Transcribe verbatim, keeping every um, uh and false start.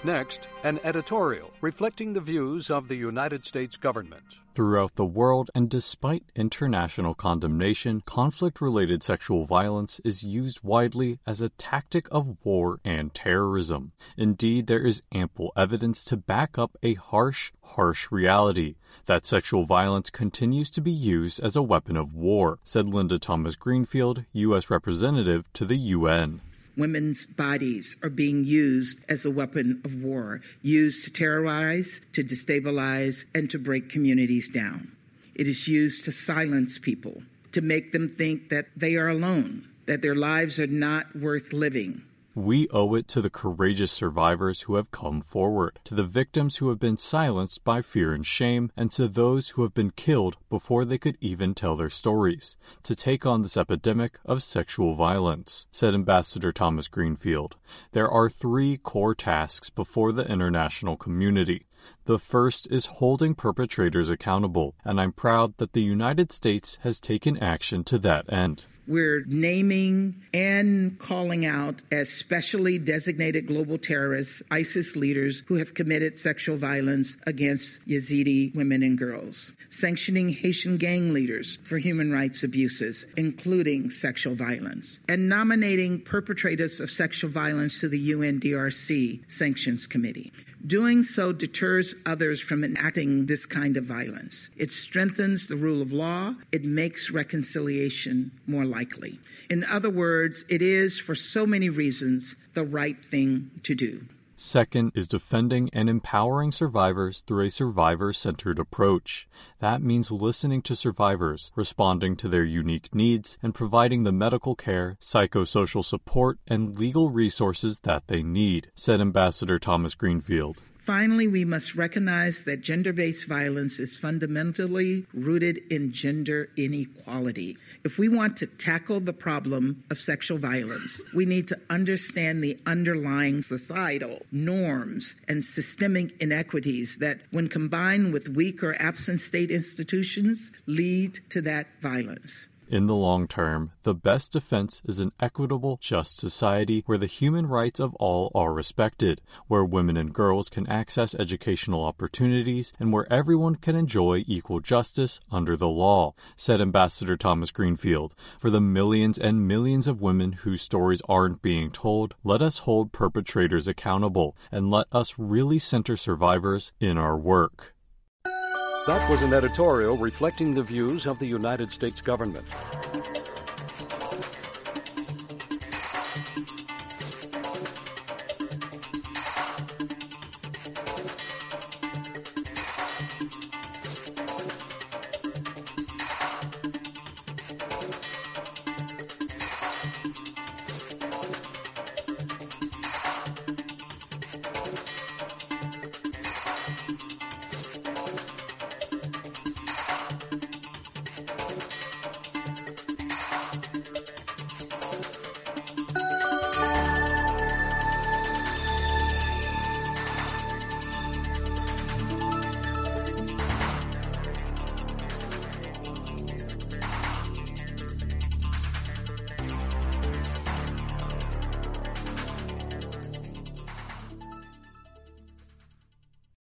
Next, an editorial reflecting the views of the United States government. Throughout the world, and despite international condemnation, conflict-related sexual violence is used widely as a tactic of war and terrorism. Indeed, there is ample evidence to back up a harsh, harsh reality that sexual violence continues to be used as a weapon of war, said Linda Thomas-Greenfield, U S Representative to the U N. Women's bodies are being used as a weapon of war, used to terrorize, to destabilize, and to break communities down. It is used to silence people, to make them think that they are alone, that their lives are not worth living. We owe it to the courageous survivors who have come forward, to the victims who have been silenced by fear and shame, and to those who have been killed before they could even tell their stories, to take on this epidemic of sexual violence, said Ambassador Thomas-Greenfield. There are three core tasks before the international community. The first is holding perpetrators accountable, and I'm proud that the United States has taken action to that end. We're naming and calling out as specially designated global terrorists ISIS leaders who have committed sexual violence against Yazidi women and girls, sanctioning Haitian gang leaders for human rights abuses, including sexual violence, and nominating perpetrators of sexual violence to the U N D R C Sanctions Committee. Doing so deters others from enacting this kind of violence. It strengthens the rule of law. It makes reconciliation more likely. In other words, it is, for so many reasons, the right thing to do. Second is defending and empowering survivors through a survivor-centered approach. That means listening to survivors, responding to their unique needs, and providing the medical care, psychosocial support, and legal resources that they need, said Ambassador Thomas-Greenfield. Finally, we must recognize that gender-based violence is fundamentally rooted in gender inequality. If we want to tackle the problem of sexual violence, we need to understand the underlying societal norms and systemic inequities that, when combined with weak or absent state institutions, lead to that violence. In the long term, the best defense is an equitable, just society where the human rights of all are respected, where women and girls can access educational opportunities, and where everyone can enjoy equal justice under the law, said Ambassador Thomas-Greenfield. For the millions and millions of women whose stories aren't being told, let us hold perpetrators accountable, and let us really center survivors in our work. That was an editorial reflecting the views of the United States government.